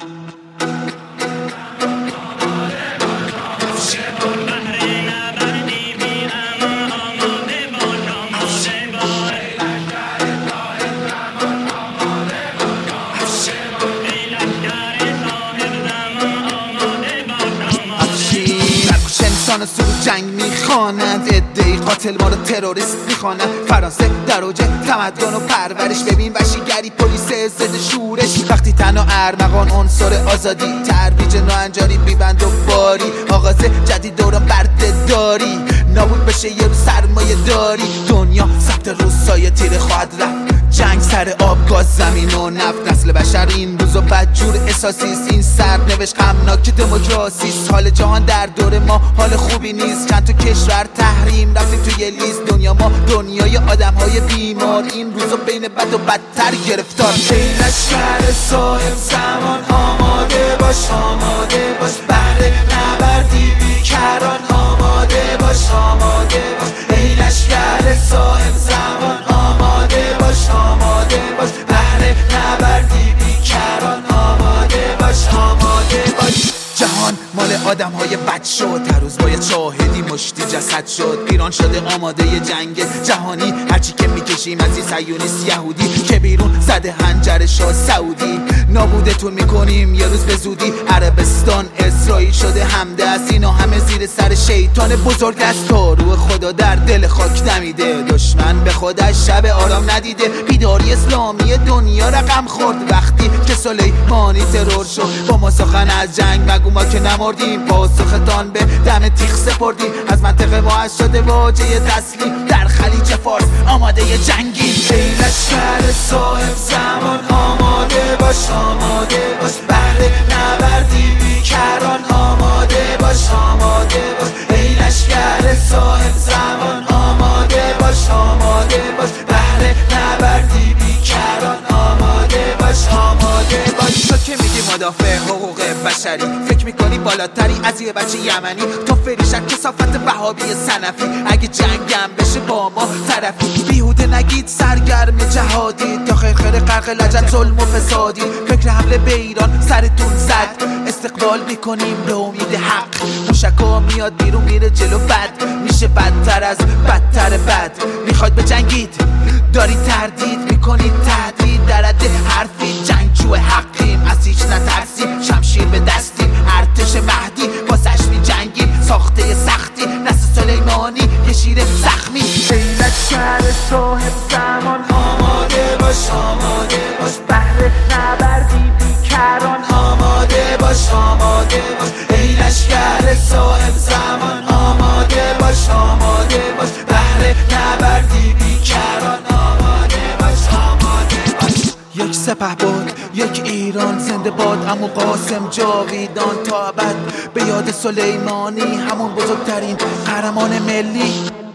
انسان سرو جنگ میخوانند، ادعی قاتل ما رو تروریست میخوانند. فرانسه در اوج تمدن و پرورش، ببین وحشیگری پلیس ضد شورش. وقتی تن و ارمغان عنصر آزادی، ترویج ناهنجاری بیبند و باری. آغاز جدید دوران بردهداری، نابود بشه یه روز سرمایه داری. دنیا ثبت روزهای تیره خواهد رفت، جنگ سر آب، گاز، زمین و نفت. نسل بشر این روزا بدجور احساسیست، این سرنوشت غمناک دموکراسیست. حال جهان در دور ما حال خوبی نیست، چند تا کشور تحریم رفتیم توی لیست. دنیا ما دنیای آدمهای بیمار، این روزا بین بد و بدتر گرفتار. ای لشکر صاحب زمان آماده باش، آماده باش. بهر نبردی بیکران آماده باش، آماده باش. ای لشکر صاحب زمان آماده باش، آماده باش. بهر نبردی بیکران آماده باش، آماده باش. جهان مال آدم های بد شد، هر روز باید شاهدی مشتی جسد شد. ایران شده آماده جنگ جهانی، هرچی که میکشیم از این صهیونیست یهودی که بیرون زده هنجرش سعودی. نابودتون میکنیم یه روز به زودی. عربستان اسرائیل شده همدست، اینا همه زیر سر شیطان بزرگ است. تا روح خدا در دل خاک نمیده، دشمن به خودش شب آرام ندیده. بیداری اسلامی دنیا رقم خورد وقتی که سلیمانی ترور شد. با ما سخن از جنگ مگو ما که نمردیم، پاسختان به دم تیغ سپردیم. از منطقه ما شده واجه تسلیم، در خلیج فارس آماده جنگیم. ای لشکر صاحب زمان آماده باش، آماده باش. بهر نبردی بیکران آماده باش، آماده باش. ای لشکر صاحب زمان آماده باش، آماده باش. بهر نبردی بیکران آماده باش، آماده باش. تو که میگی مدافع حقوق بشری، فکر میکنی بالاتری از یه بچه یمنی. تو فریشک کثافت وهابی سنفی، اگه جنگم بشه با ما طرفی. بیهوده نگید سرگرم جهادی، تا خیر غرق لجن ظلم و فسادی. فکر حمله به ایران سرتون زد، استقبال میکنیم به امید حق. موشکا میاد بیرون میره جلو، بد میشه بدتر از بدتر بد. میخواید به جنگید داری تردید میکنید، تهدید در حد حرفی. جنگجو حقیم از هیچ نترسیم، شمشیر به دستیم ارتش مهدی. واسش می جنگیم ساخته سختی، نسل سلیمانی یه شیر زخمی. ای لشکر صاحب زمان آماده باش، آماده باش. بهر نبردی بیکران آماده باش، آماده باش. ای لشکر صاحب زمان آماده باش، آماده باش. بهر نبردی بیکران آماده باش، آماده باش. یک سپهبد یک ایران زنده باد، عمو قاسم جاویدان تا ابد. به یاد سلیمانی همون بزرگترین قهرمان ملی.